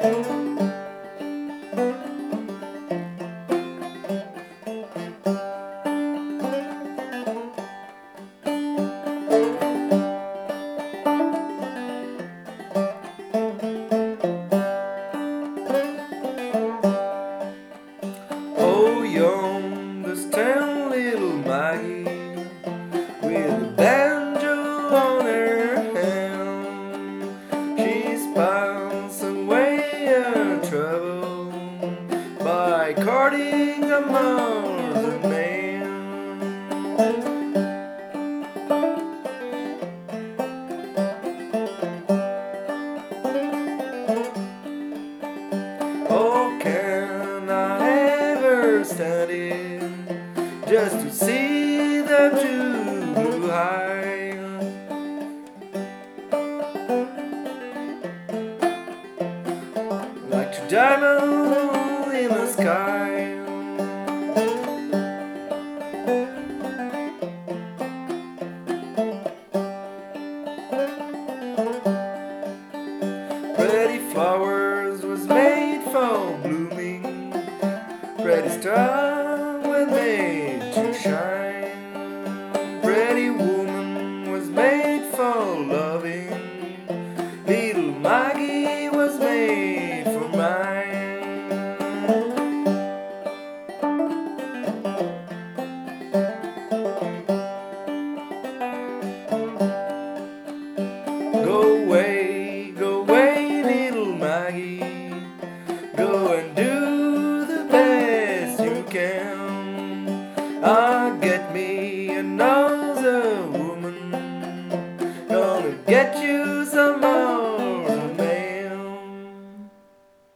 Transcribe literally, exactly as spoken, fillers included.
Oh, youngest and little Maggie, with a banjo on her hand, she's passing away her trouble by courting a modern man. Oh, can I ever stand it just to see them two high, like two diamonds in the sky? Pretty flowers was made for blooming, pretty stars were made to shine, pretty woman was made for loving. Little Maggie